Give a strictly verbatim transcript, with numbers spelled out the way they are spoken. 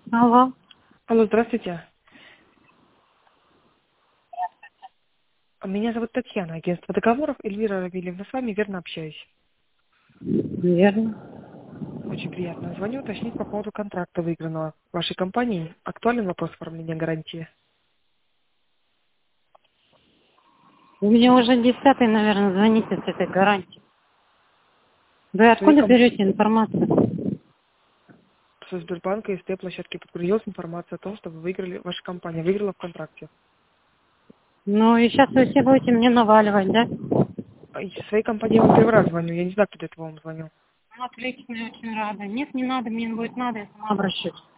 Алло. Алло, здравствуйте. Меня зовут Татьяна, агентство договоров. Эльвира Равильевна, с вами верно общаюсь. Верно. Очень приятно. Звоню уточнить по поводу контракта выигранного вашей компании. Актуален вопрос оформления гарантии? Вы мне уже десятый, наверное, звоните с этой гарантией. Вы В своей откуда комп... берете информацию? Со Сбербанка и СТ-площадки подгрузилась информация о том, что вы выиграли, ваша компания выиграла в контракте. Ну и сейчас вы все будете мне наваливать, да? А из своей компании я вам первый раз звоню. Я не знаю, кто до этого вам звонил. Ну, отлично, я очень рада. Нет, не надо, мне будет надо, я сама обращусь.